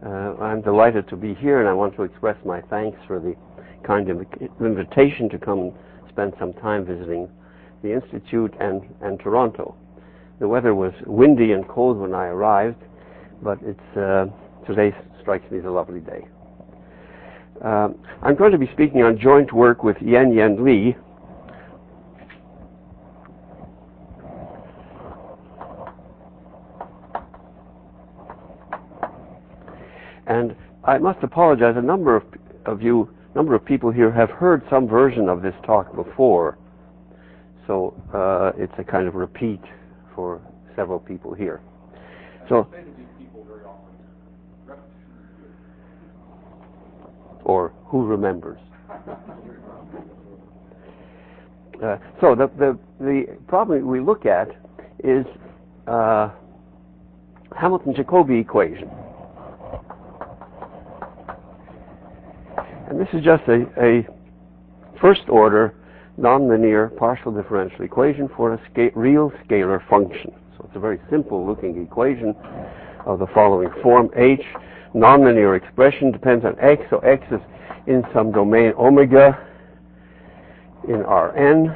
I'm delighted to be here, and I want to express my thanks for the kind invitation to come and spend some time visiting the Institute and Toronto. The weather was windy and cold when I arrived, but today strikes me as a lovely day. I'm going to be speaking on joint work with Yen Li. And I must apologize, a number of people here have heard some version of this talk before, so it's a kind of repeat for several people here. So, or who remembers? So the problem we look at is Hamilton-Jacobi equation. And this is just a first-order nonlinear partial differential equation for a real scalar function. So it's a very simple-looking equation of the following form. H, nonlinear expression, depends on x, so x is in some domain omega in Rn.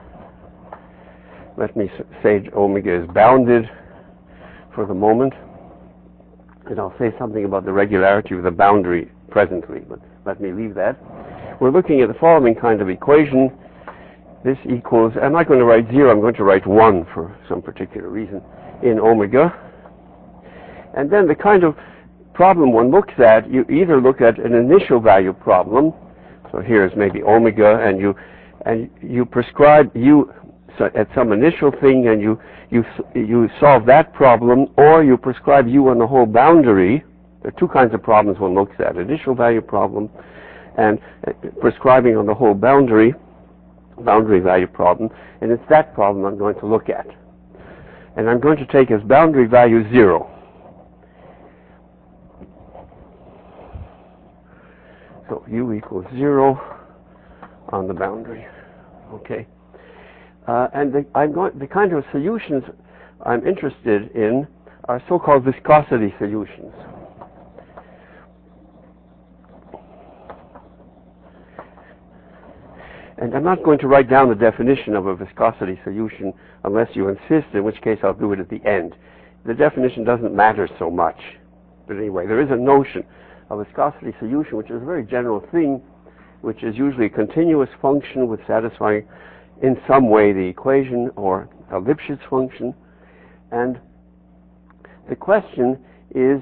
Let me say omega is bounded for the moment, and I'll say something about the regularity of the boundary presently, but let me leave that. We're looking at the following kind of equation. This equals, I'm not going to write 0, I'm going to write 1 for some particular reason, in omega. And then the kind of problem one looks at, you either look at an initial value problem, so here's maybe omega, and you prescribe u at some initial thing, and you solve that problem, or you prescribe u on the whole boundary. There are two kinds of problems one looks at: initial value problem and prescribing on the whole boundary value problem. And it's that problem I'm going to look at. And I'm going to take as boundary value 0. So u equals 0 on the boundary. Okay. And the kind of solutions I'm interested in are so-called viscosity solutions. And I'm not going to write down the definition of a viscosity solution unless you insist, in which case I'll do it at the end. The definition doesn't matter so much. But anyway, there is a notion of viscosity solution, which is a very general thing, which is usually a continuous function with satisfying in some way the equation or a Lipschitz function. And the question is,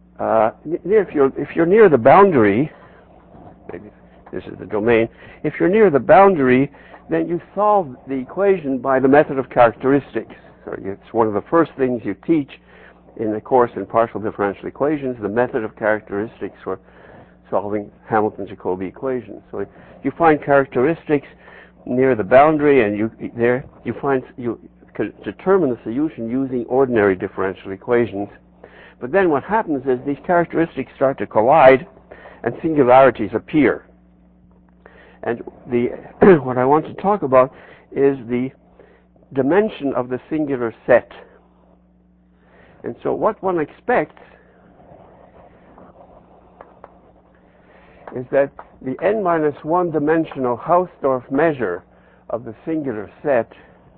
if you're near the boundary, maybe this is the domain. If you're near the boundary, then you solve the equation by the method of characteristics. So it's one of the first things you teach in the course in partial differential equations, the method of characteristics for solving Hamilton-Jacobi equations. So you find characteristics near the boundary, and you can determine the solution using ordinary differential equations. But then what happens is these characteristics start to collide, and singularities appear. And what I want to talk about is the dimension of the singular set. And so what one expects is that the n-1 dimensional Hausdorff measure of the singular set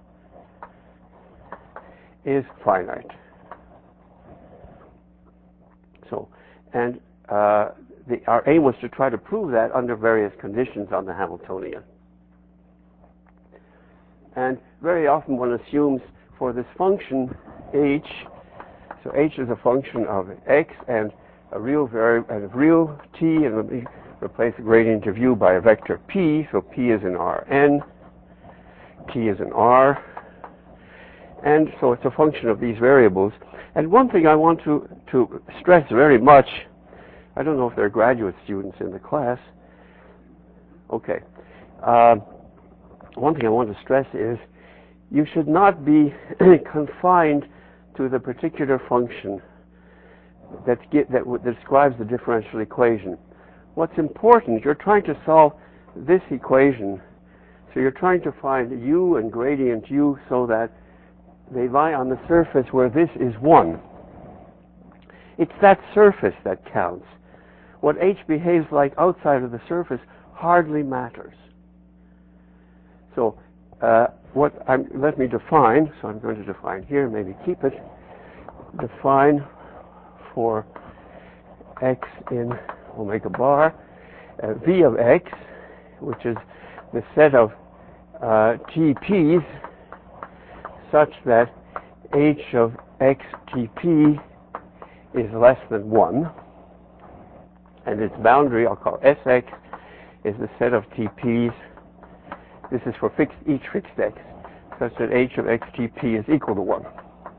is finite. So, and our aim was to try to prove that under various conditions on the Hamiltonian. And very often one assumes for this function h, so h is a function of x and a real variable and a real t, and let me replace the gradient of u by a vector p, so p is in Rn, t is in R, and so it's a function of these variables. And one thing I want to stress very much, I don't know if there are graduate students in the class. Okay. One thing I want to stress is you should not be confined to the particular function that describes the differential equation. What's important, you're trying to solve this equation, so you're trying to find u and gradient u so that they lie on the surface where this is 1. It's that surface that counts. What H behaves like outside of the surface hardly matters. So let me define, so I'm going to define here, maybe keep it, define for x in omega bar, v of x, which is the set of TPs such that h of x TP is less than 1, and its boundary, I'll call Sx, is the set of TPs. This is for each fixed x, such that h of x TP is equal to 1.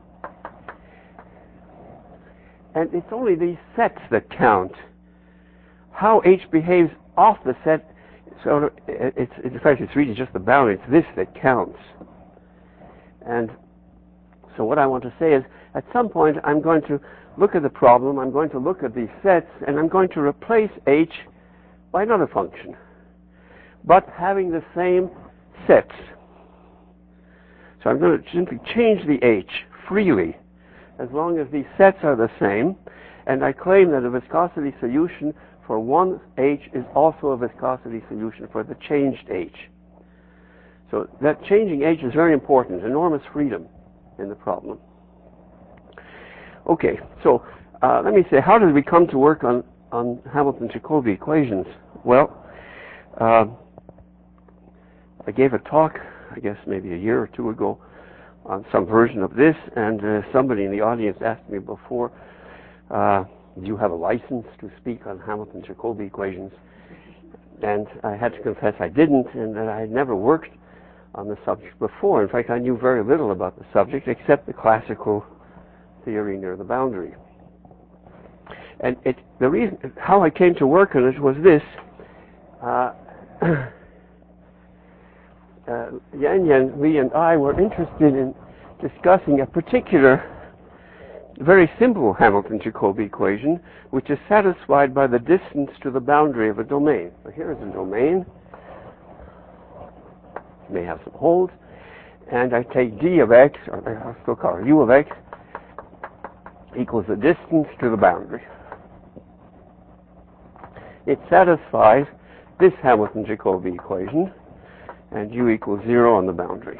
And it's only these sets that count. How h behaves off the set, so in fact, it's really just the boundary. It's this that counts. And so what I want to say is, at some point, I'm going to look at the problem, I'm going to look at these sets, and I'm going to replace h by another function, but having the same sets. So I'm going to simply change the h freely, as long as these sets are the same, and I claim that a viscosity solution for one h is also a viscosity solution for the changed h. So that changing h is very important, enormous freedom in the problem. Okay, so let me say, how did we come to work on Hamilton-Jacobi equations? Well, I gave a talk, I guess maybe a year or two ago, on some version of this, and somebody in the audience asked me before, do you have a license to speak on Hamilton-Jacobi equations? And I had to confess I didn't, and that I had never worked on the subject before. In fact, I knew very little about the subject except the classical theory near the boundary. And the reason how I came to work on it was this. Yan, Lee, and I were interested in discussing a particular, very simple Hamilton-Jacobi equation, which is satisfied by the distance to the boundary of a domain. So here is a domain. It may have some holes. And I take d of x, or I'll still call it u of x, equals the distance to the boundary. It satisfies this Hamilton-Jacobi equation, and u equals 0 on the boundary.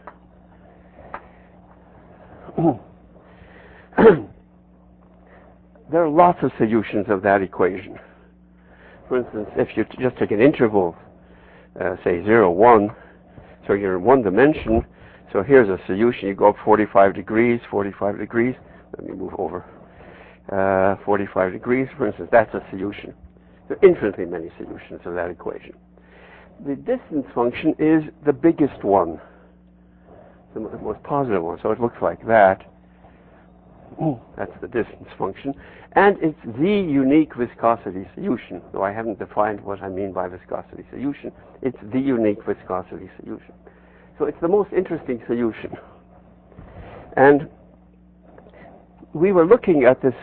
There are lots of solutions of that equation. For instance, if you just take an interval, say 0, 1, so you're in one dimension, so here's a solution. You go up 45 degrees, 45 degrees. Let me move over. 45 degrees, for instance, that's a solution. There are infinitely many solutions of that equation. The distance function is the biggest one, the most positive one, so it looks like that. That's the distance function. And it's the unique viscosity solution, though I haven't defined what I mean by viscosity solution. It's the unique viscosity solution. So it's the most interesting solution. And we were looking at this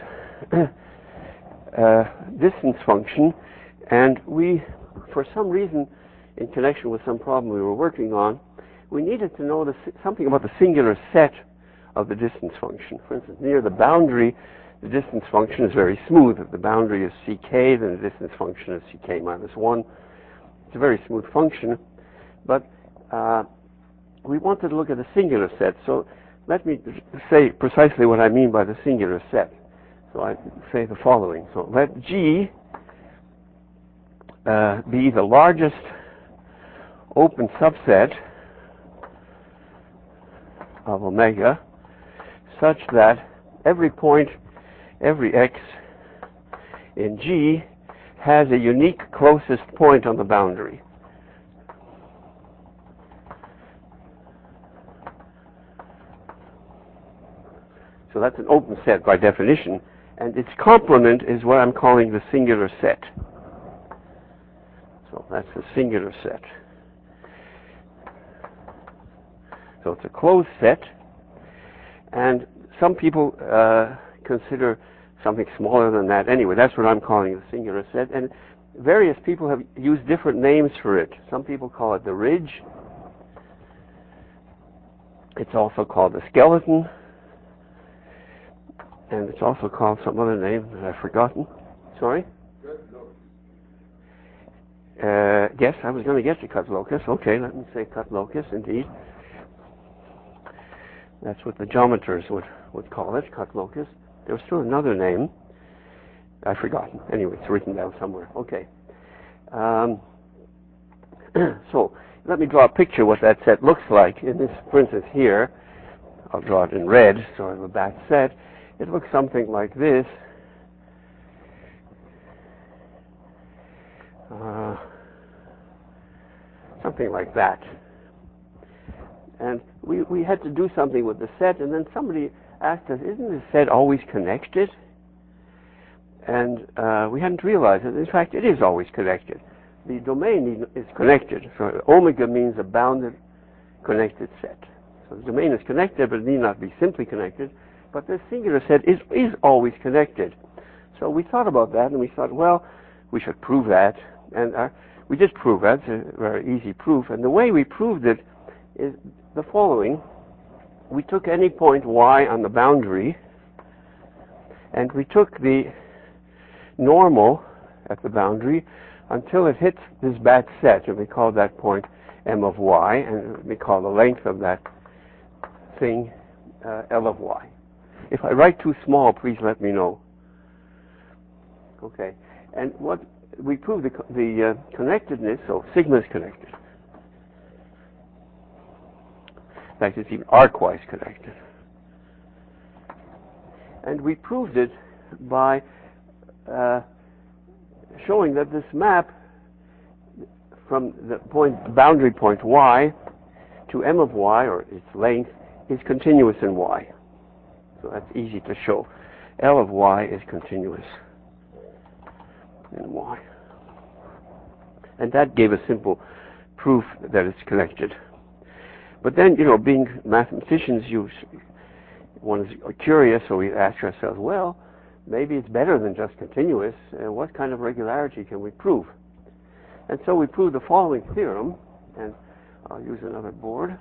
distance function, and we, for some reason, in connection with some problem we were working on, we needed to know something about the singular set of the distance function. For instance, near the boundary, the distance function is very smooth. If the boundary is ck, then the distance function is ck minus 1. It's a very smooth function, but we wanted to look at the singular set. So let me say precisely what I mean by the singular set. So I say the following. So let G be the largest open subset of omega such that every point, every x in G has a unique closest point on the boundary. So that's an open set by definition, and its complement is what I'm calling the singular set. So that's the singular set. So it's a closed set, and some people consider something smaller than that. Anyway, that's what I'm calling the singular set, and various people have used different names for it. Some people call it the ridge. It's also called the skeleton. And it's also called some other name that I've forgotten. Sorry? Yes, I was going to get to cut locus. Okay, let me say cut locus, indeed. That's what the geometers would call it, cut locus. There was still another name. I've forgotten. Anyway, it's written down somewhere. Okay. So, let me draw a picture of what that set looks like. In this, for instance, here, I'll draw it in red, so I have a back set. It looks something like this. Something like that. And we had to do something with the set, and then somebody asked us, isn't the set always connected? And we hadn't realized it. In fact, it is always connected. The domain is connected. So omega means a bounded connected set. So the domain is connected, but it need not be simply connected. But the singular set is always connected. So we thought about that, and we thought, well, we should prove that. And we did prove that. It's a very easy proof. And the way we proved it is the following. We took any point y on the boundary, and we took the normal at the boundary until it hits this back set, and we call that point m of y, and we call the length of that thing L of y. If I write too small, please let me know. Okay, and what we proved the connectedness, so sigma is connected. In fact, it's even arcwise connected. And we proved it by showing that this map from the boundary point y to m of y, or its length, is continuous in y. So that's easy to show. L of y is continuous in y. And that gave a simple proof that it's connected. But then, being mathematicians, one is curious, so we ask ourselves, well, maybe it's better than just continuous. What kind of regularity can we prove? And so we proved the following theorem, and I'll use another board.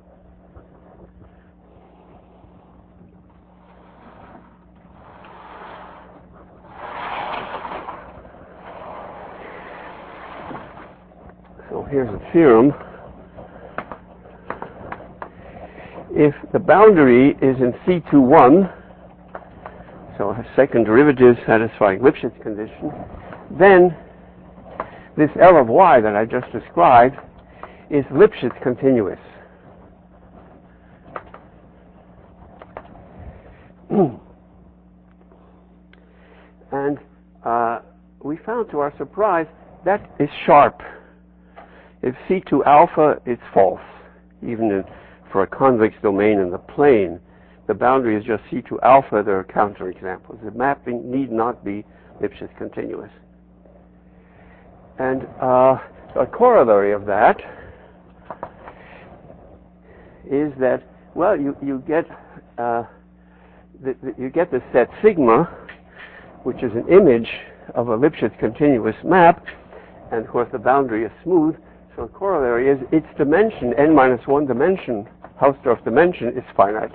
So here's a theorem. If the boundary is in C21, so a second derivative satisfying Lipschitz condition, then this L of y that I just described is Lipschitz continuous. And we found, to our surprise, that is sharp. If C2 alpha, it's false, even for a convex domain in the plane. The boundary is just C2 alpha. There are counterexamples. The mapping need not be Lipschitz continuous. And a corollary of that is that, well, you get the set sigma, which is an image of a Lipschitz continuous map, and of course the boundary is smooth. So the corollary is its dimension, n-1 dimension, Hausdorff dimension, is finite.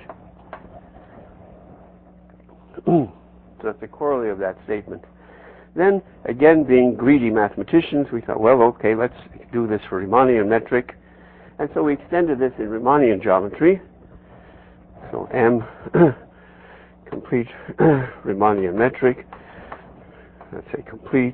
So that's the corollary of that statement. Then, again, being greedy mathematicians, we thought, well, okay, let's do this for Riemannian metric. And so we extended this in Riemannian geometry. So M, complete Riemannian metric. Let's say complete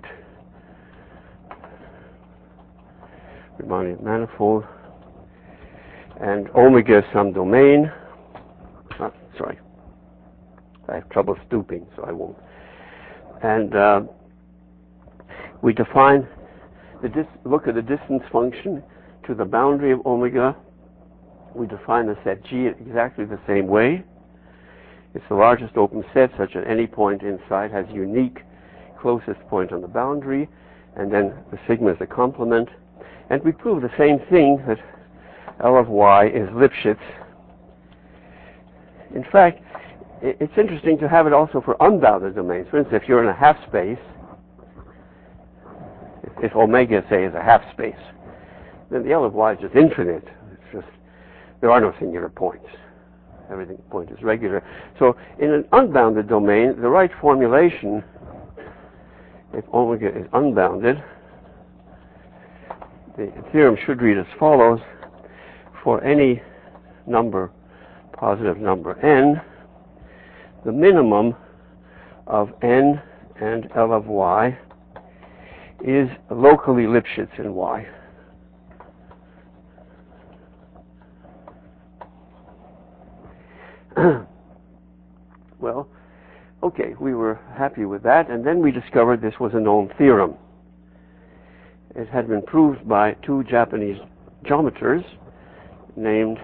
Riemannian manifold. And omega is some domain. Sorry. I have trouble stooping, so I won't. And we define look at the distance function to the boundary of omega. We define the set G exactly the same way. It's the largest open set such that any point inside has unique closest point on the boundary, and then the sigma is a complement. And we prove the same thing, that L of y is Lipschitz. In fact, it's interesting to have it also for unbounded domains. For instance, if you're in a half space, if omega, say, is a half space, then the L of y is just infinite. It's just, there are no singular points. everything point is regular. So in an unbounded domain, the right formulation, if omega is unbounded, the theorem should read as follows: for any number, positive number n, the minimum of n and L of y is locally Lipschitz in y. Well, okay, we were happy with that, and then we discovered this was a known theorem. It had been proved by two Japanese geometers named,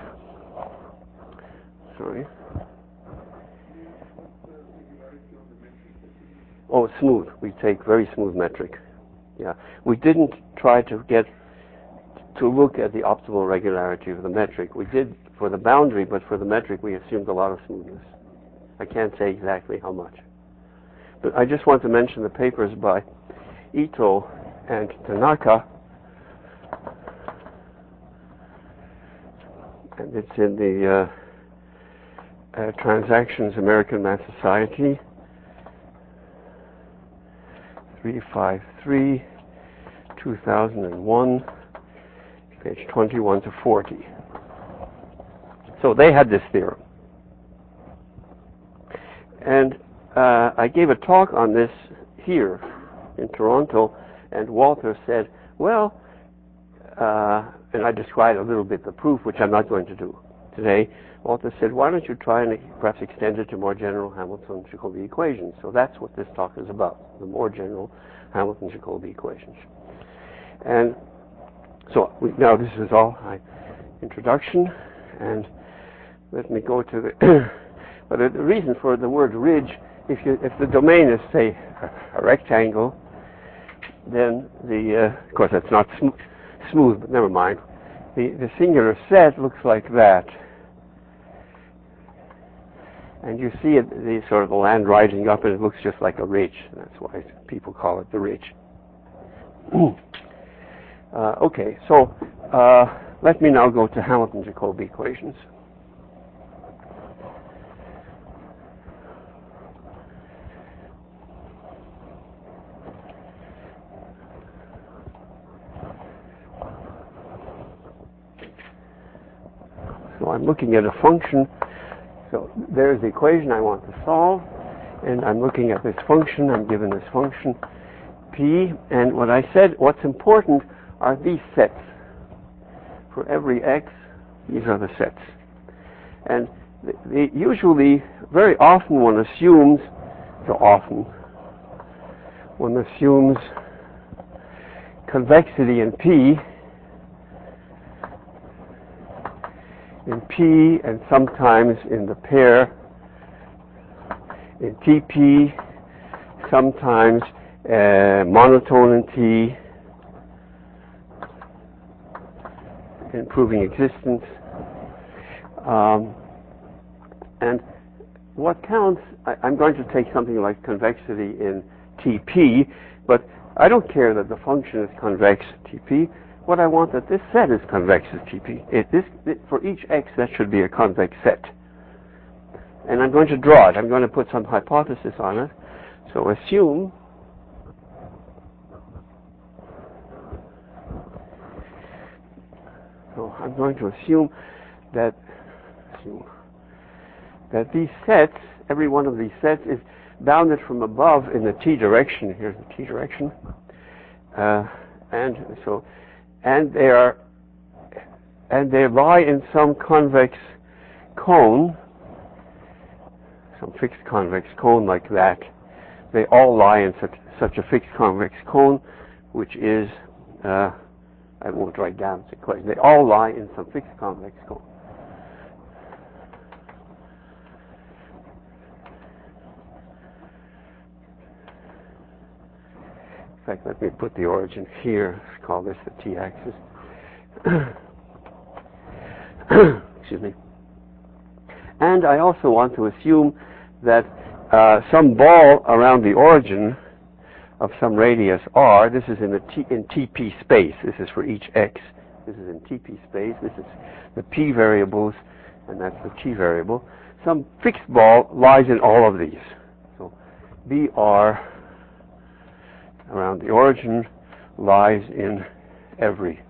smooth. We take very smooth metric. Yeah, we didn't try to look at the optimal regularity of the metric. We did for the boundary, but for the metric we assumed a lot of smoothness. I can't say exactly how much. But I just want to mention the papers by Ito and Tanaka, and it's in the Transactions American Math Society, 353, 2001, page 21 to 40. So they had this theorem. And I gave a talk on this here in Toronto, and Walter said, well, and I described a little bit the proof, which I'm not going to do today. Walter said, why don't you try and perhaps extend it to more general Hamilton-Jacobi equations? So that's what this talk is about, the more general Hamilton-Jacobi equations. And so now this is all my introduction, and let me go to the but the reason for the word ridge, if the domain is, say, a rectangle, then of course that's not smooth, but never mind. The singular set looks like that. And you see the sort of the land rising up, and it looks just like a ridge. That's why people call it the ridge. Okay, so let me now go to Hamilton-Jacobi equations. So I'm looking at a function. So there's the equation I want to solve, and I'm looking at this function. I'm given this function p, and what I said, what's important are these sets. For every x, these are the sets. And usually, very often one assumes convexity in P, and sometimes in the pair in TP, sometimes monotone in T, in proving existence. And what counts, I'm going to take something like convexity in TP, but I don't care that the function is convex TP. What I want that this set is convex as TP. For each x, that should be a convex set. And I'm going to draw it. I'm going to put some hypothesis on it. So assume I'm going to assume that these sets, every one of these sets, is bounded from above in the t direction. Here's the t direction, and they lie in some convex cone, some fixed convex cone like that. They all lie in such a fixed convex cone, which is I won't write down this equation. They all lie in some fixed convex cone. In fact, let me put the origin here. Let's call this the t-axis. Excuse me. And I also want to assume that some ball around the origin of some radius r, this is in TP space. This is for each x. This is in TP space. This is the p variables, and that's the chi variable. Some fixed ball lies in all of these. So BR around the origin lies in every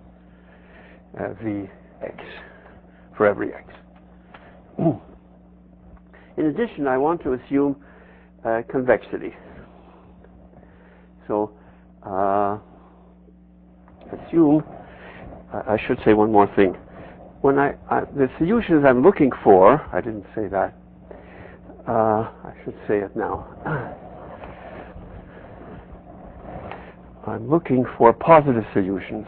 Vx, for every x. In addition, I want to assume convexity. So assume, I should say one more thing. When the solutions I'm looking for, I didn't say that, I should say it now. I'm looking for positive solutions.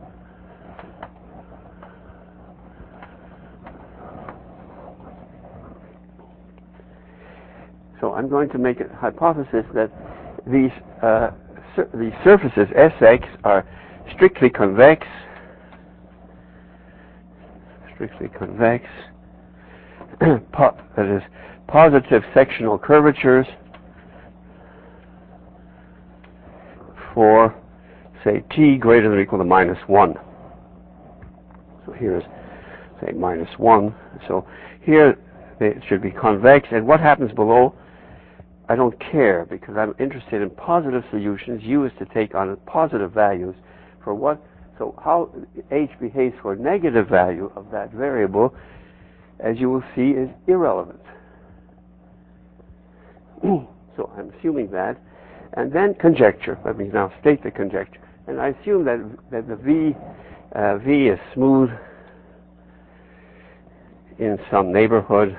So I'm going to make a hypothesis that these surfaces Sx are strictly convex, that is, positive sectional curvatures for, say, t greater than or equal to -1. So here's, say, -1. So here it should be convex, and what happens below, I don't care, because I'm interested in positive solutions. U is to take on positive values for what, so how H behaves for a negative value of that variable, as you will see, is irrelevant. So I'm assuming that. And then conjecture. Let me now state the conjecture. And I assume that the V is smooth in some neighborhood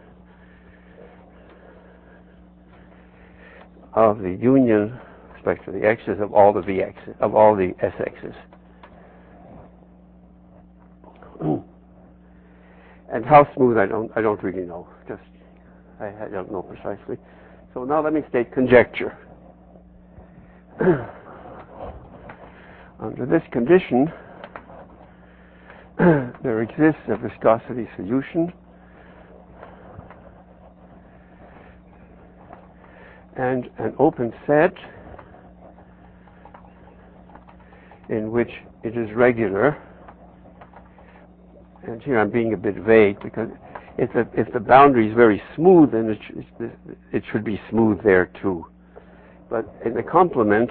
of the union, with respect to the x's, of all the Vx's, of all the Sx's. And how smooth, I don't really know. Just I don't know precisely. So now let me state conjecture. Under this condition, there exists a viscosity solution and an open set in which it is regular. And here I'm being a bit vague, because if the boundary is very smooth, then it should be smooth there too. But in the complement,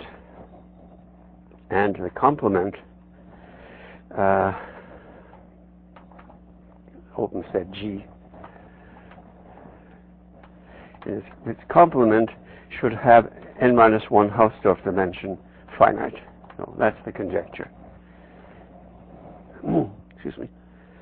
open set G, its complement should have n-1 Hausdorff dimension finite. So that's the conjecture. Excuse me.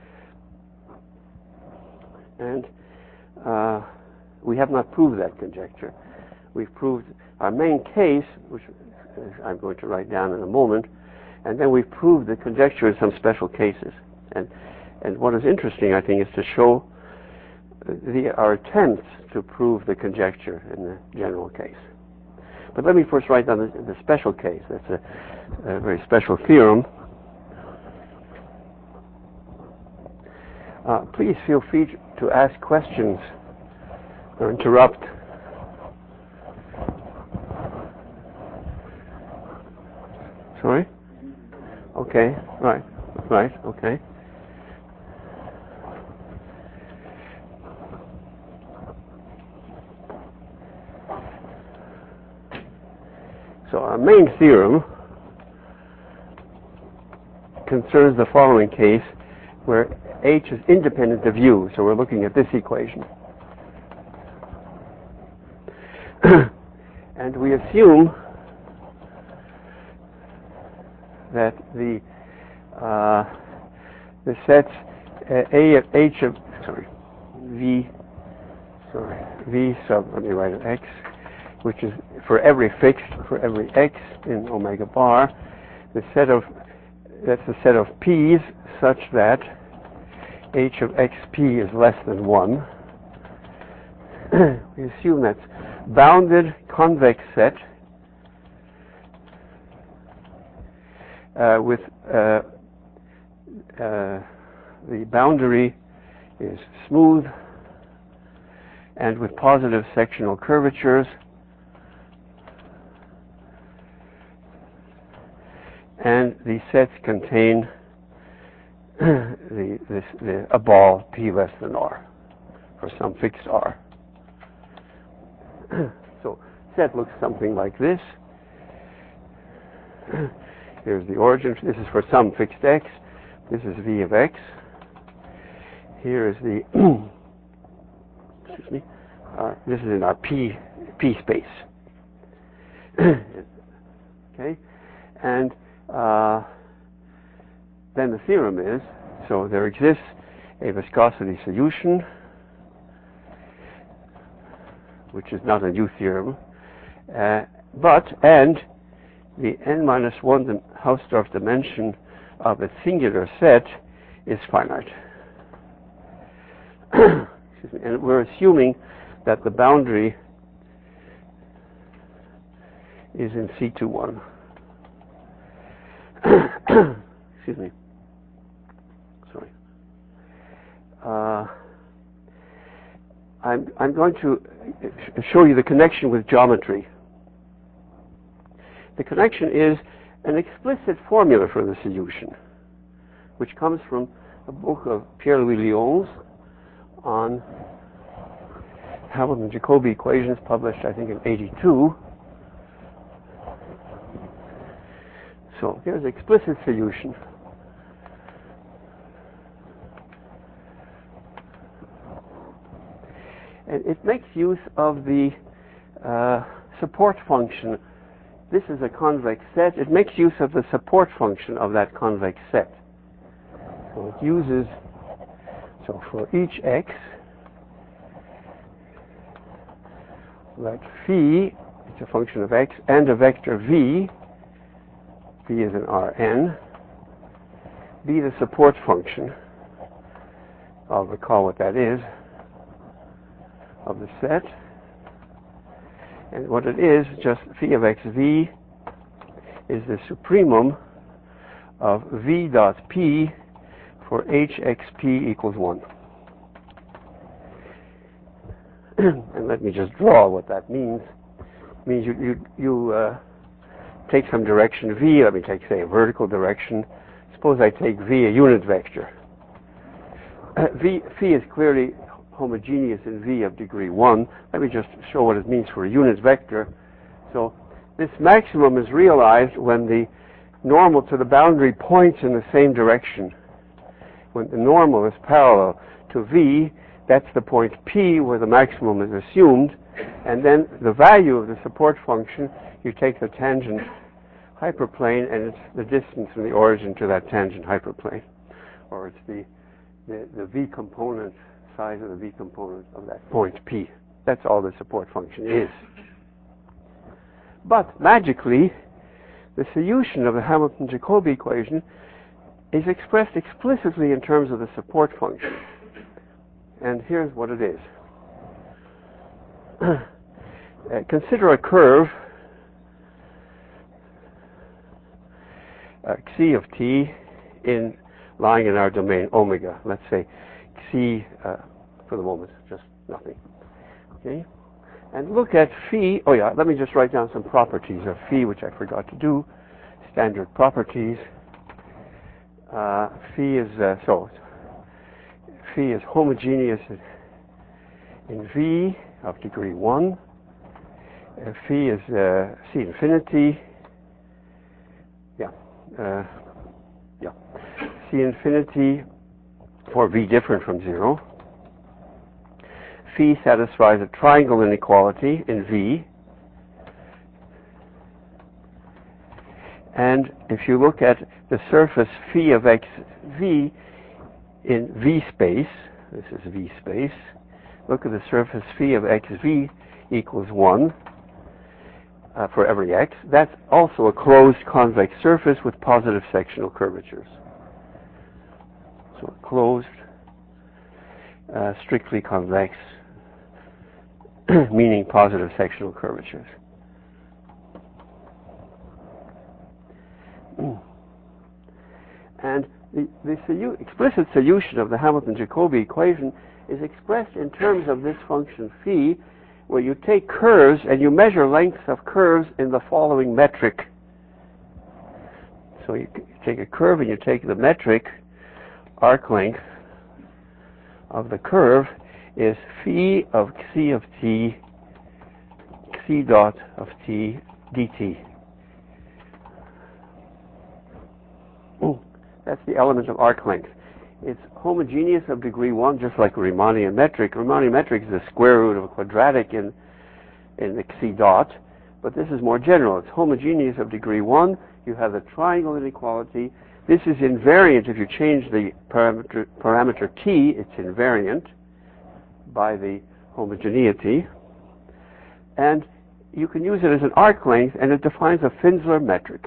And we have not proved that conjecture. We've proved our main case, which I'm going to write down in a moment, and then we've proved the conjecture in some special cases. And what is interesting, I think, is to show our attempts to prove the conjecture in the general case. But let me first write down the special case. That's a very special theorem. Please feel free to ask questions or interrupt. Sorry? Okay, right, okay. So our main theorem concerns the following case, where H is independent of U. So we're looking at this equation. And we assume that the sets V sub, let me write it, X, which is for every X in omega bar, that's the set of P's such that H of XP is less than 1. We assume that's bounded convex set with the boundary is smooth and with positive sectional curvatures, and these sets contain a ball P less than R for some fixed R. So set looks something like this. Here's the origin. This is for some fixed X. This is V of X. Here is the excuse me. This is in our P space. Okay, and then the theorem is, so there exists a viscosity solution, which is not a new theorem, and the n-1 Hausdorff dimension of a singular set is finite. Excuse me. And we're assuming that the boundary is in C21. Excuse me. Sorry. I'm going to show you the connection with geometry. The connection is an explicit formula for the solution, which comes from a book of Pierre-Louis Lyon's on Hamilton-Jacobi equations, published, I think, in '82. So here's explicit solution. And it makes use of the support function. This is a convex set. It makes use of the support function of that convex set. So it uses, so for each x, let phi, it's a function of x, and a vector v, v is an Rn, be the support function. I'll recall what that is, of the set. And what it is, just phi of xv is the supremum of v dot p for hxp equals 1. And let me just draw what that means. It means you take some direction v. Let me take, say, a vertical direction. Suppose I take v, a unit vector. Phi is clearly homogeneous in v of degree 1. Let me just show what it means for a unit vector. So this maximum is realized when the normal to the boundary points in the same direction. When the normal is parallel to v, that's the point P where the maximum is assumed, and then the value of the support function, you take the tangent hyperplane, and it's the distance from the origin to that tangent hyperplane, or it's the v component, size of the v component of that point P. That's all the support function is. But magically, the solution of the Hamilton-Jacobi equation is expressed explicitly in terms of the support function. And here's what it is. Consider a curve xi of t lying in our domain omega. Let's say xi, for the moment, just nothing. Okay? And look at phi. Oh yeah, let me just write down some properties of phi, which I forgot to do. Standard properties. Phi is phi is homogeneous in v of degree 1. Phi is C infinity. C infinity for v different from 0. Phi satisfies a triangle inequality in v. And if you look at the surface phi of xv in v space, this is v space, look at the surface phi of xv equals 1 for every x. That's also a closed convex surface with positive sectional curvatures. So closed, strictly convex, meaning positive sectional curvatures. And the explicit solution of the Hamilton-Jacobi equation is expressed in terms of this function phi, where you take curves and you measure lengths of curves in the following metric. So you take a curve and you take the metric arc length of the curve is phi of xi of t, xi dot of t dt. That's the element of arc length. It's homogeneous of degree 1, just like Riemannian metric. Riemannian metric is the square root of a quadratic in the xi dot, but this is more general. It's homogeneous of degree 1. You have the triangle inequality. This is invariant. If you change the parameter t, it's invariant by the homogeneity. And you can use it as an arc length, and it defines a Finsler metric.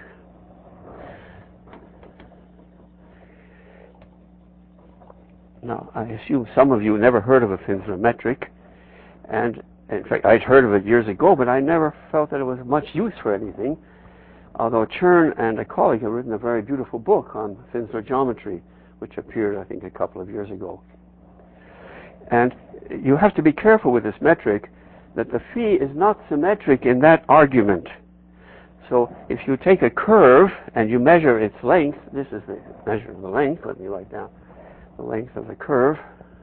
Now, I assume some of you never heard of a Finsler metric, and in fact, I'd heard of it years ago, but I never felt that it was much use for anything, although Chern and a colleague have written a very beautiful book on Finsler geometry, which appeared, I think, a couple of years ago. And you have to be careful with this metric that the phi is not symmetric in that argument. So if you take a curve and you measure its length, this is the measure of the length, let me write down the length of the curve.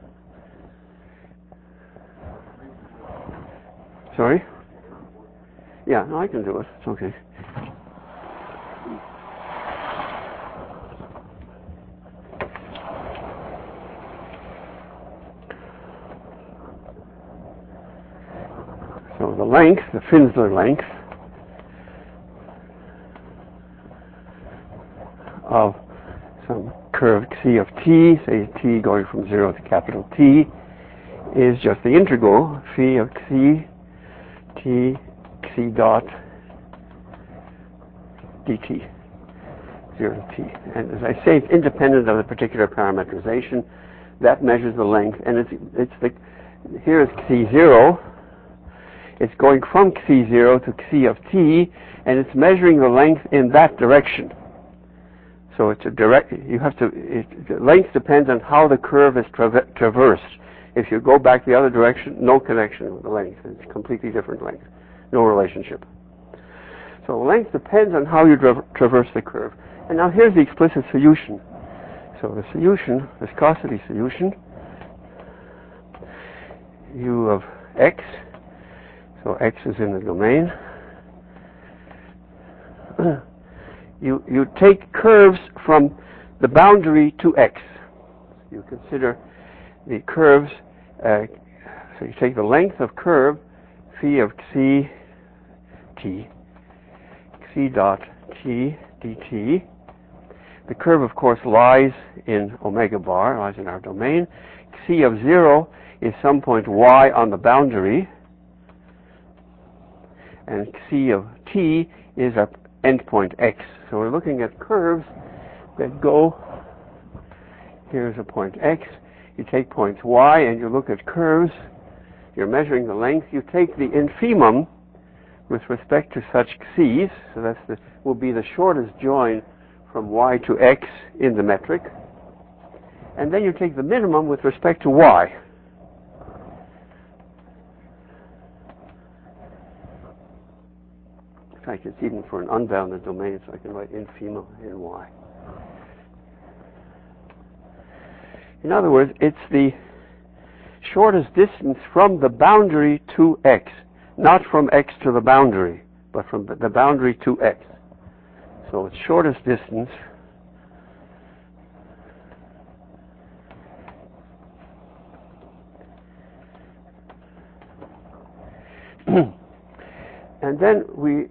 Sorry? Yeah, no, I can do it. It's okay. So the length, the Finsler length of some curve xi of t, say t going from 0 to capital T, is just the integral phi of xi t xi dot dt, 0 to t. And as I say, it's independent of the particular parameterization. That measures the length, and here is xi0. It's going from xi0 to xi of t, and it's measuring the length in that direction. So it's a direct, the length depends on how the curve is traversed. If you go back the other direction, no connection with the length. It's a completely different length. No relationship. So length depends on how you traverse the curve. And now here's the explicit solution. So the solution, viscosity solution, u of x, so x is in the domain. You take curves from the boundary to x. You consider the curves, so you take the length of curve, phi of xi t, xi dot t dt. The curve, of course, lies in omega bar, lies in our domain. Xi of 0 is some point y on the boundary, and xi of t is our endpoint x. So we're looking at curves that go, here's a point x, you take points y and you look at curves, you're measuring the length, you take the infimum with respect to such x's, so that's will be the shortest join from y to x in the metric, and then you take the minimum with respect to y. In fact, it's even for an unbounded domain, so I can write infima in y. In other words, it's the shortest distance from the boundary to x, not from x to the boundary, but from the boundary to x. So it's shortest distance and then we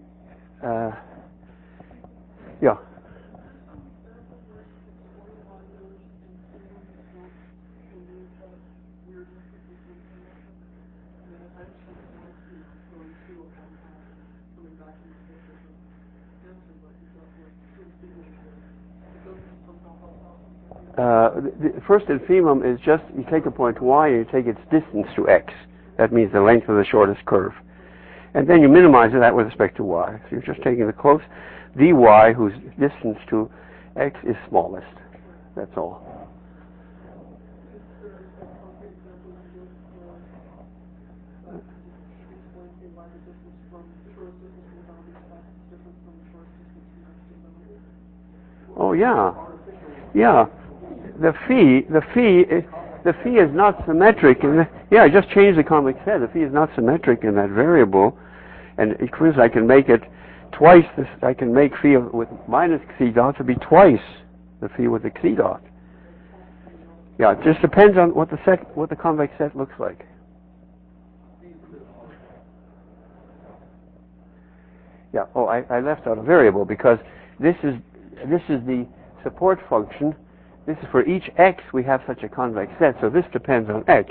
yeah. The first infimum is just, you take a point y and you take its distance to x. That means the length of the shortest curve. And then you minimize that with respect to y. So you're just taking the close dy whose distance to x is smallest. That's all. Oh, yeah. Yeah. the phi is not symmetric. I just changed the convex set. The phi is not symmetric in that variable, and it proves I can make it twice this. I can make phi with minus xi dot to be twice the phi with the xi dot. Yeah, it just depends on what the convex set looks like. Yeah. Oh, I left out a variable because this is the support function. This is for each x we have such a convex set, so this depends on x.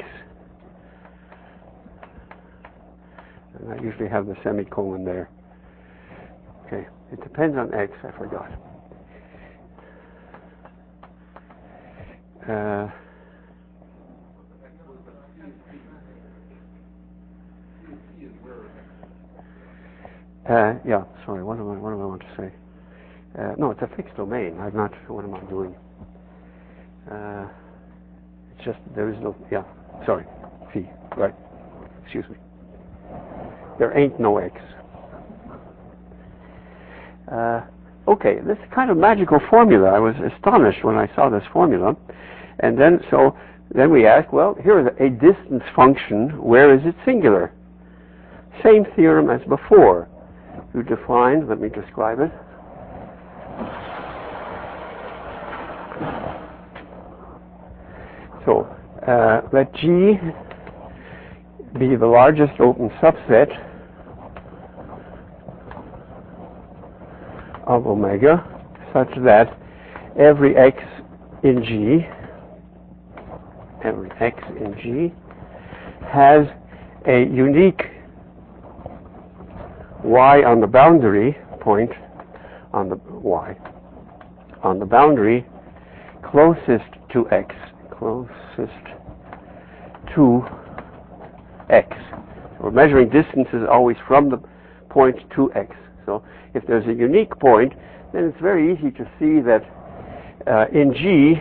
And I usually have the semicolon there. Okay, it depends on x, I forgot. Yeah, sorry, what do I want to say? No, it's a fixed domain. What am I doing? It's just, there is no, sorry, phi, right, excuse me. There ain't no x. Okay, this kind of magical formula, I was astonished when I saw this formula. And then we ask, well, here is a distance function, where is it singular? Same theorem as before. You define, let me describe it. So, let G be the largest open subset of omega, such that every x in G has a unique y on the boundary point on the y on the boundary closest to x. So we're measuring distances always from the point to x. So if there's a unique point, then it's very easy to see that in G,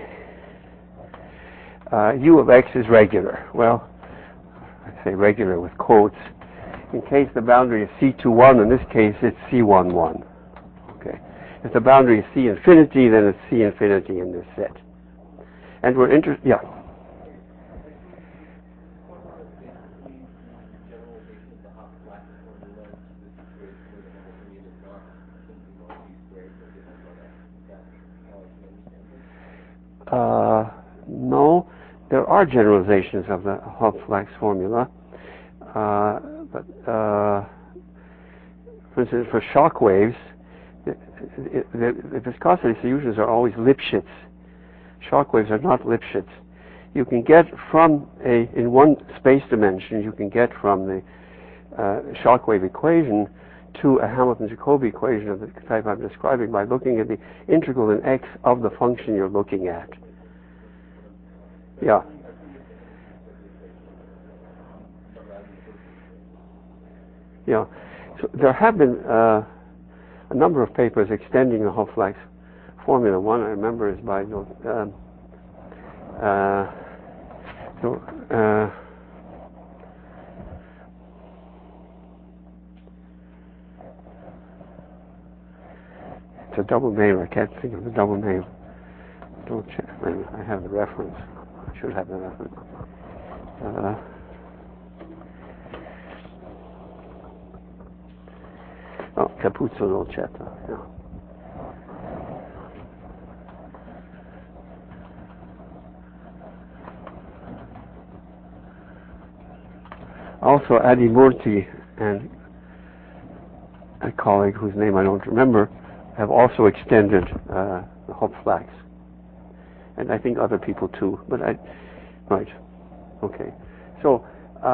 u of x is regular. Well, I say regular with quotes. In case the boundary is C21, in this case it's C11. Okay. If the boundary is C infinity, then it's C infinity in this set. And we're interested, yeah. No, there are generalizations of the Hopf-Flachs formula, but for instance, for shock waves, the viscosity solutions are always Lipschitz. Shock waves are not Lipschitz. You can get in one space dimension, you can get from the shock wave equation to a Hamilton-Jacobi equation of the type I'm describing by looking at the integral in x of the function you're looking at. Yeah. Yeah. So there have been a number of papers extending the Hopf-Flachs formula. One I remember is by it's a double name. I can't think of the double name. Don't check. I have the reference. I should have the reference. Capuzzo Dolcetta. Yeah. Also, Adi Murti and a colleague whose name I don't remember have also extended the Hopf-Flachs, and I think other people too. But right, okay. So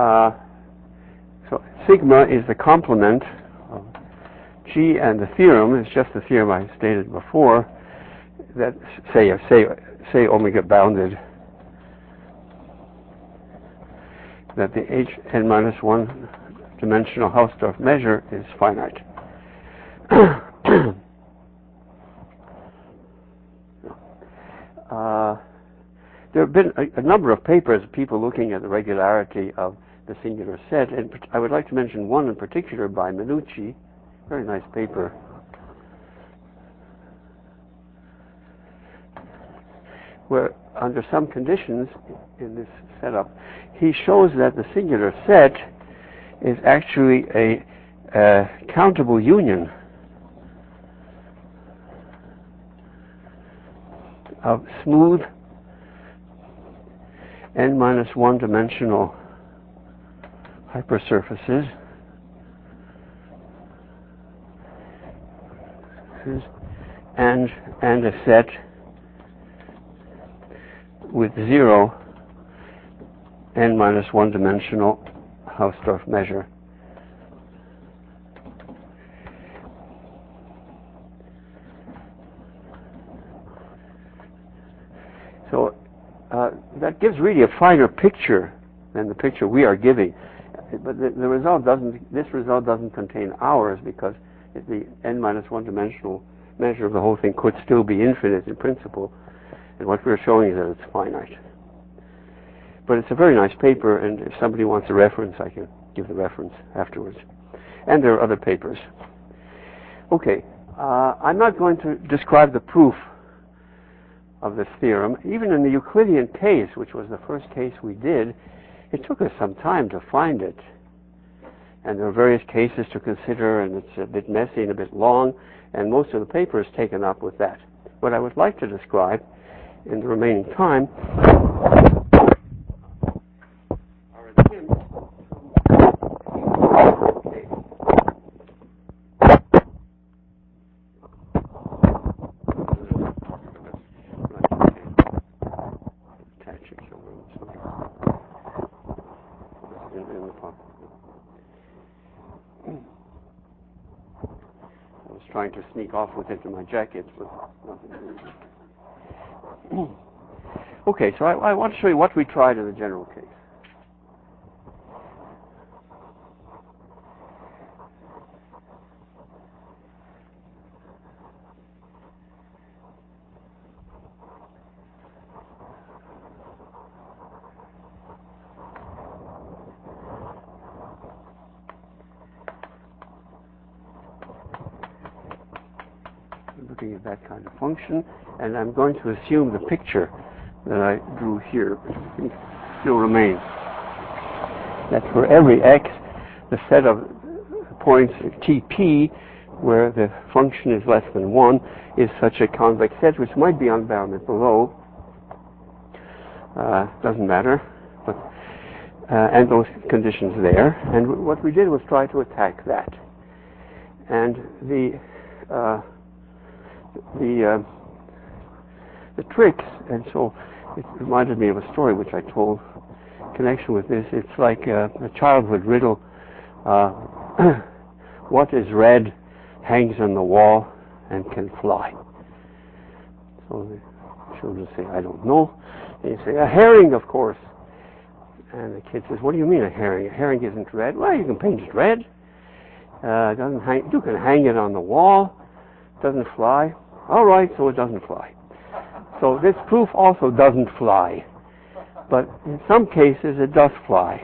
sigma is the complement of G, and the theorem is just the theorem I stated before. That say omega bounded, that the Hn-1 dimensional Hausdorff measure is finite. There have been a number of papers, people looking at the regularity of the singular set, and I would like to mention one in particular by Minucci, very nice paper, where under some conditions in this setup, he shows that the singular set is actually a countable union of smooth n-1 dimensional hypersurfaces and a set with 0 n-1 dimensional Hausdorff measure. So that gives really a finer picture than the picture we are giving. But this result doesn't contain ours, because the n-1 dimensional measure of the whole thing could still be infinite in principle, and what we're showing is that it's finite. But it's a very nice paper, and if somebody wants a reference, I can give the reference afterwards. And there are other papers. Okay, I'm not going to describe the proof of this theorem. Even in the Euclidean case, which was the first case we did, it took us some time to find it. And there are various cases to consider, and it's a bit messy and a bit long, and most of the paper is taken up with that. What I would like to describe in the remaining time are attempts trying to sneak off with it in my jacket, but nothing. Okay, so I want to show you what we tried in the general case. Looking at that kind of function, and I'm going to assume the picture that I drew here still remains. That for every x, the set of points Tp where the function is less than 1 is such a convex set, which might be unbounded below. Doesn't matter, but and those conditions there. And what we did was try to attack that. And the tricks, and so it reminded me of a story which I told in connection with this. It's like a childhood riddle. What is red, hangs on the wall, and can fly? So the children say, I don't know. And you say, a herring, of course. And the kid says, what do you mean a herring? A herring isn't red. Well, you can paint it red. Doesn't hang. You can hang it on the wall. Doesn't fly. All right, so it doesn't fly. So this proof also doesn't fly. But in some cases, it does fly.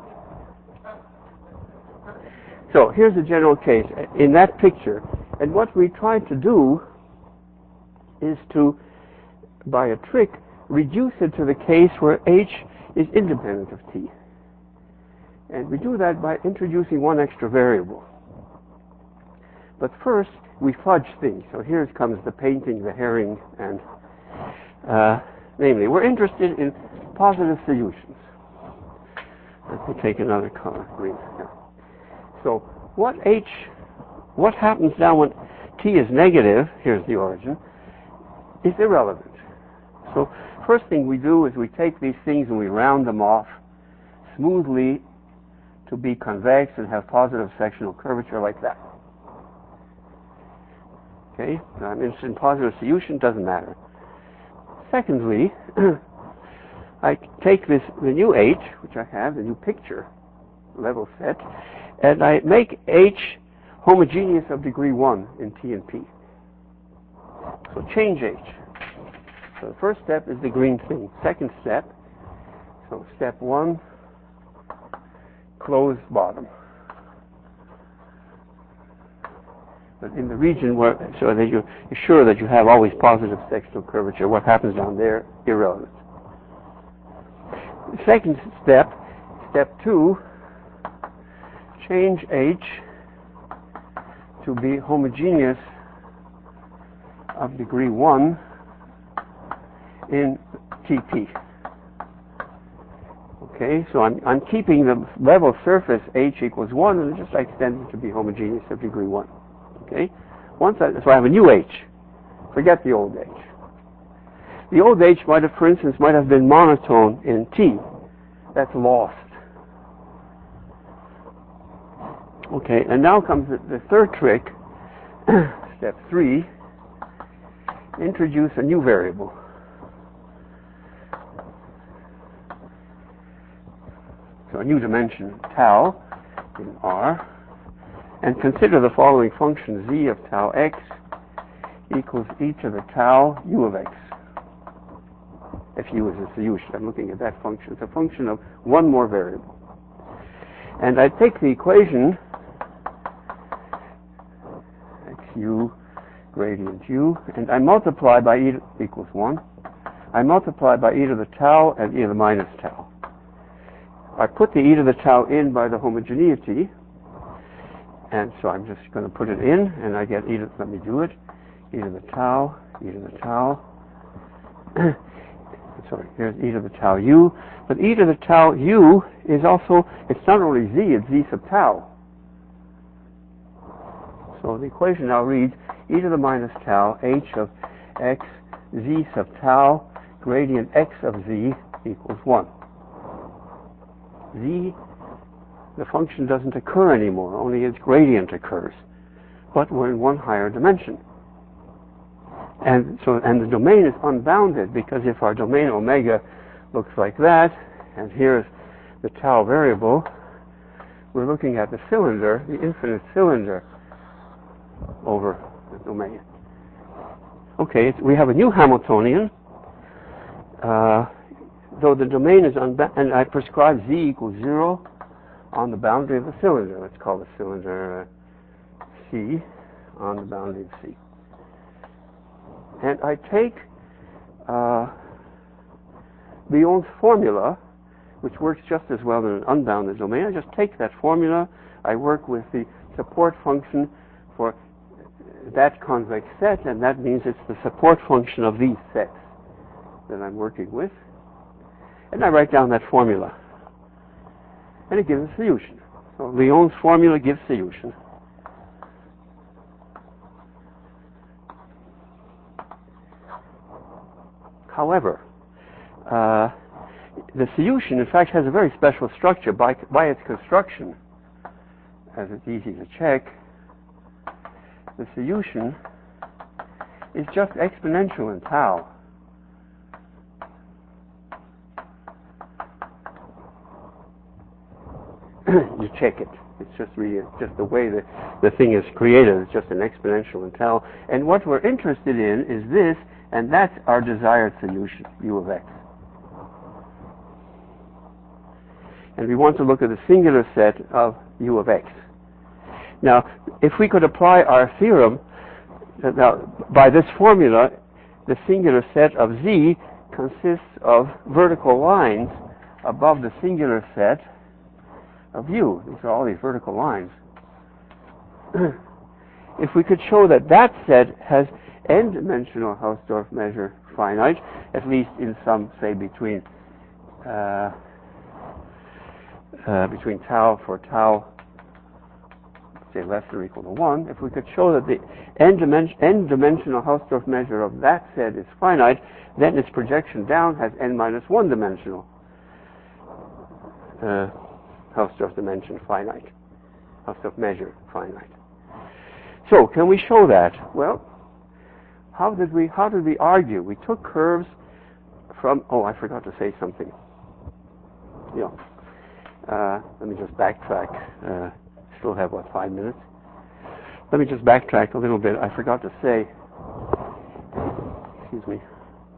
So here's a general case in that picture. And what we tried to do is to, by a trick, reduce it to the case where h is independent of t. And we do that by introducing one extra variable. But first, we fudge things. So here comes the painting, the herring, and namely, we're interested in positive solutions. Let me take another color, green. Here. So what happens now when t is negative, here's the origin, is irrelevant. So first thing we do is we take these things and we round them off smoothly to be convex and have positive sectional curvature like that. Okay, I'm interested in positive solution, doesn't matter. Secondly, I take the new h, which I have, the new picture level set, and I make h homogeneous of degree 1 in T and P. So change h. So the first step is the green thing. Second step, so step 1, close bottom. But in the region where, so that you're sure that you have always positive sectional curvature, what happens down there, irrelevant. Second step, step 2, change H to be homogeneous of degree 1 in TP. Okay, so I'm keeping the level surface H equals 1, and just extending to be homogeneous of degree 1. Okay, so I have a new H. Forget the old H. The old H might have, for instance, been monotone in T. That's lost. Okay, and now comes the third trick. Step 3. Introduce a new variable. So a new dimension, tau, in R, and consider the following function, z of tau x equals e to the tau u of x. If u is a solution, I'm looking at that function. It's a function of one more variable. And I take the equation xu gradient u, and I multiply by e equals 1. I multiply by e to the tau and e to the minus tau. I put the e to the tau in by the homogeneity, and so I'm just going to put it in, and I get e to, let me do it, e to the tau, e to the tau. Sorry, here's e to the tau u, but e to the tau u is also, it's not only z, it's z sub tau. So the equation now reads e to the minus tau h of x z sub tau gradient x of z equals 1. Z, the function doesn't occur anymore, only its gradient occurs. But we're in one higher dimension. And the domain is unbounded, because if our domain omega looks like that, and here's the tau variable, we're looking at the cylinder, the infinite cylinder, over the domain. Okay, we have a new Hamiltonian, though the domain is unbounded, and I prescribe z equals 0 on the boundary of the cylinder. Let's call the cylinder C on the boundary of C. And I take Lyon's formula, which works just as well in an unbounded domain. I just take that formula, I work with the support function for that convex set, and that means it's the support function of these sets that I'm working with. And I write down that formula. And it gives a solution. So Lyon's formula gives solution. However, the solution, in fact, has a very special structure by its construction, as it's easy to check. The solution is just exponential in tau. You check it. It's just really just the way the thing is created. It's just an exponential in tau. And what we're interested in is this, and that's our desired solution, u of x. And we want to look at the singular set of u of x. Now, if we could apply our theorem, now by this formula, the singular set of z consists of vertical lines above the singular set of u. These are all these vertical lines. If we could show that that set has n-dimensional Hausdorff measure finite, at least in some, say, between tau for tau, say, less than or equal to 1, if we could show that the n-dimensional Hausdorff measure of that set is finite, then its projection down has n-1 dimensional Hausdorff dimension finite, Hausdorff measure finite. So, can we show that? Well, how did we argue? We took curves from, I forgot to say something. Yeah. Let me just backtrack. Still have, 5 minutes? Let me just backtrack a little bit. I forgot to say, excuse me.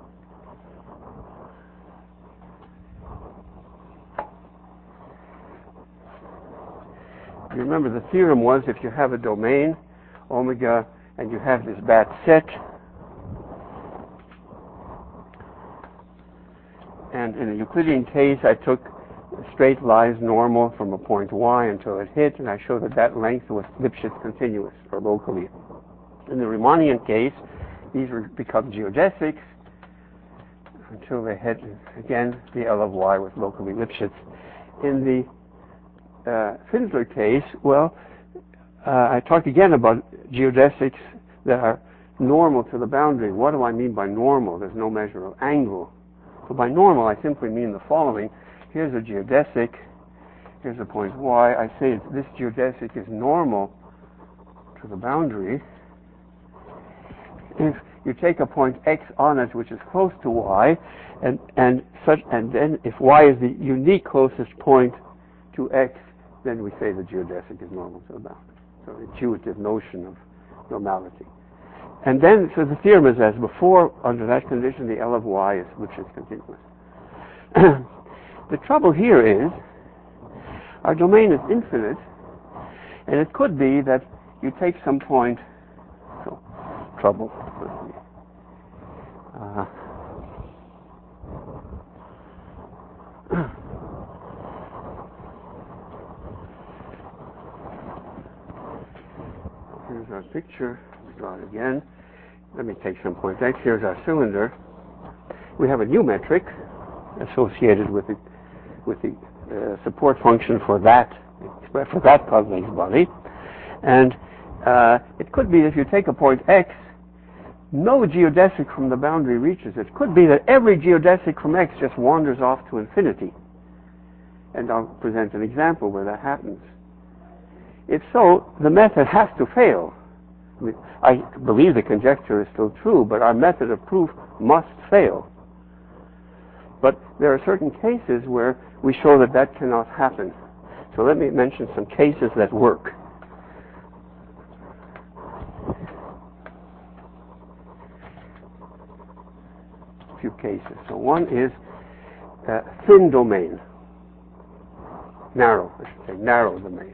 You remember the theorem was if you have a domain, omega, and you have this bad set, And in the Euclidean case, I took straight lines normal from a point y until it hit, and I showed that that length was Lipschitz continuous, or locally. In the Riemannian case, these become geodesics until they hit, again, the L of y was locally Lipschitz. In the Finsler case, well, I talked again about geodesics that are normal to the boundary. What do I mean by normal? There's no measure of angle. So by normal, I simply mean the following. Here's a geodesic. Here's a point y. I say this geodesic is normal to the boundary. If you take a point x on it which is close to y, and then if y is the unique closest point to x, then we say the geodesic is normal to the boundary. So intuitive notion of normality. And then, so the theorem is as before. Under that condition, the L of y is Lipschitz continuous. The trouble here is, our domain is infinite, and it could be that you take some point, so trouble. Here's our picture. Let's draw it again. Let me take some point x. Here's our cylinder. We have a new metric associated with the support function for that convex body, and it could be if you take a point x, no geodesic from the boundary reaches it. It could be that every geodesic from x just wanders off to infinity, and I'll present an example where that happens. If so, the method has to fail. I believe the conjecture is still true, but our method of proof must fail. But there are certain cases where we show that that cannot happen. So let me mention some cases that work. A few cases. So one is thin domain. Narrow, I should say, narrow domain.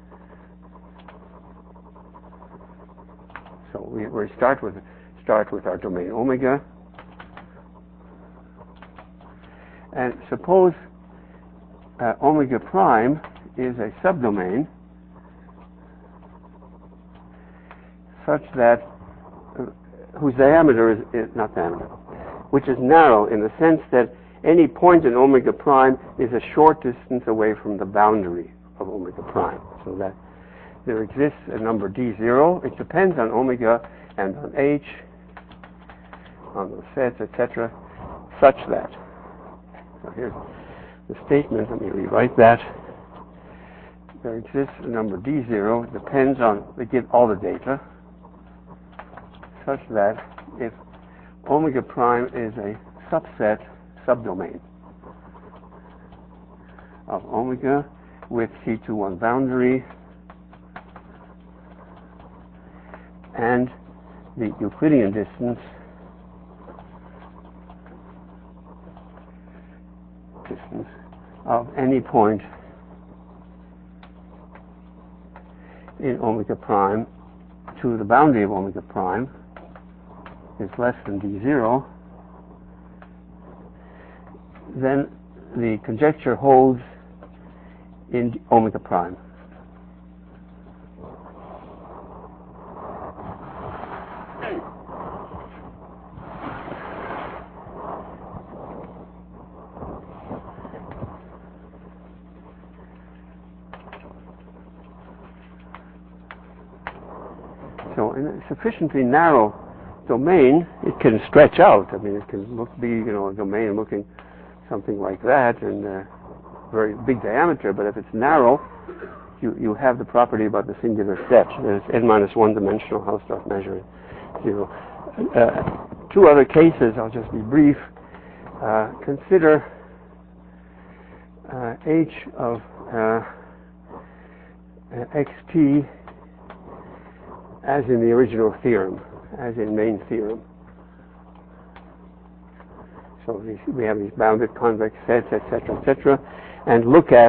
So we start with our domain omega, and suppose omega prime is a subdomain such that whose diameter is not diameter, which is narrow in the sense that any point in omega prime is a short distance away from the boundary of omega prime, so that there exists a number d0. It depends on omega and on h, on the sets, etc., such that. So here's the statement. Let me rewrite that. There exists a number d0. It depends on, they give all the data, such that if omega prime is a subdomain of omega with C21 boundary, and the Euclidean distance of any point in omega prime to the boundary of omega prime is less than d0, then the conjecture holds in omega prime. So in a sufficiently narrow domain, it can stretch out. I mean, it can be, a domain looking something like that, and very big diameter. But if it's narrow, you have the property about the singular set. There's n-1 dimensional Hausdorff measure 0. Two other cases. I'll just be brief. Consider h of xt as in the original theorem, as in main theorem. So we have these bounded convex sets, etc., and look at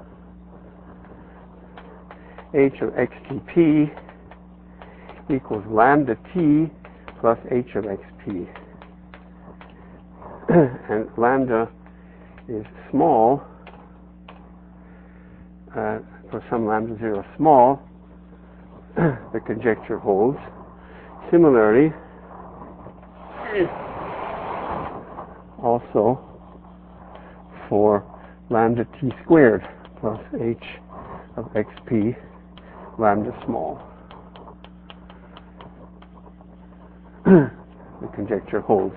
h of xtp equals lambda t plus h of xp. And lambda is small, for some lambda 0 small, the conjecture holds. Similarly, also for lambda t squared plus h of xp lambda small. The conjecture holds.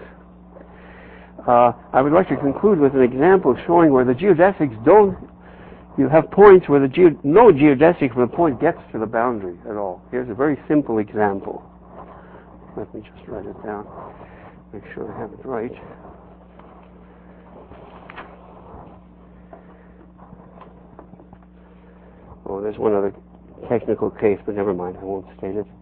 I would like to conclude with an example showing where the geodesics don't. You have points where no geodesic from the point gets to the boundary at all. Here's a very simple example. Let me just write it down. Make sure I have it right. Oh, there's one other technical case, but never mind, I won't state it.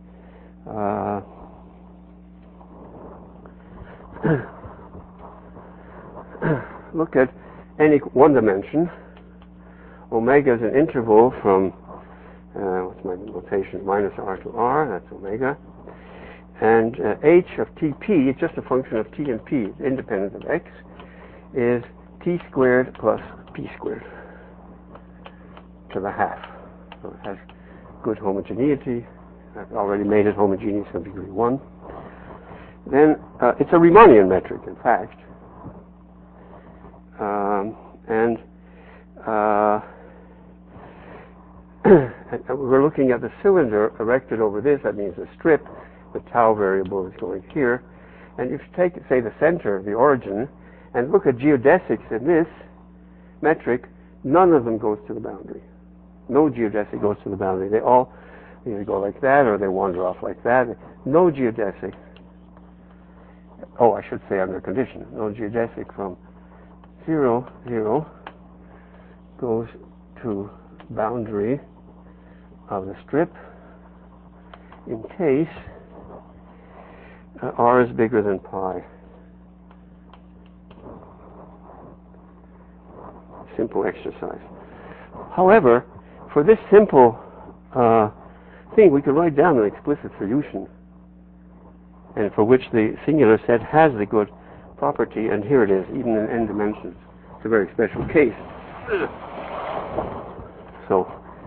Look at any one dimension. Omega is an interval from, what's my notation, minus r to r, that's omega. And h of tp, it's just a function of t and p, it's independent of x, is t squared plus p squared to the half. So it has good homogeneity. I've already made it homogeneous of degree 1. Then it's a Riemannian metric, in fact. And we're looking at the cylinder erected over this. That means the strip. The tau variable is going here. And if you take, say, the center, the origin, and look at geodesics in this metric, none of them goes to the boundary. No geodesic goes to the boundary. They all either go like that or they wander off like that. No geodesic. Oh, I should say under condition. No geodesic from 0, 0 goes to boundary of the strip in case r is bigger than pi. Simple exercise. However, for this simple thing, we could write down an explicit solution, and for which the singular set has the good property, and here it is, even in n dimensions. It's a very special case. So,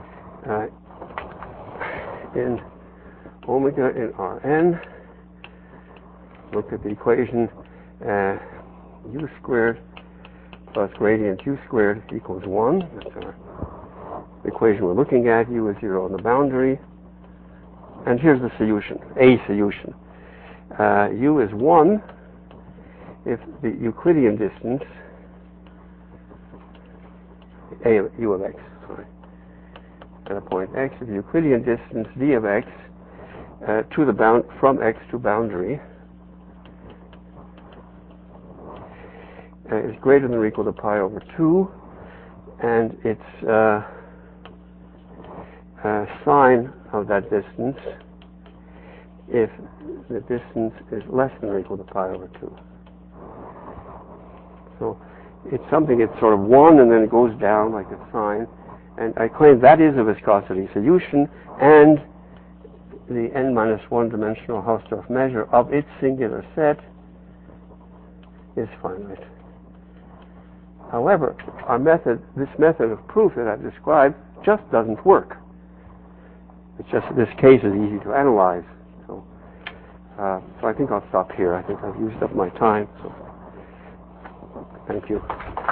in omega in Rn, look at the equation u squared plus gradient u squared equals 1. That's our equation we're looking at. U is 0 on the boundary. And here's the solution, a solution. U is 1 if the Euclidean distance, u of x, sorry, at a point x, if the Euclidean distance d of x to the from x to boundary is greater than or equal to pi over 2, and its sine of that distance if the distance is less than or equal to pi over 2. So it's something, it's sort of 1 and then it goes down like a sine, and I claim that is a viscosity solution, and the n-1 dimensional Hausdorff measure of its singular set is finite. However, our method, this method of proof that I've described, just doesn't work. It's just that this case is easy to analyze. So I think I'll stop here. I think I've used up my time. So thank you.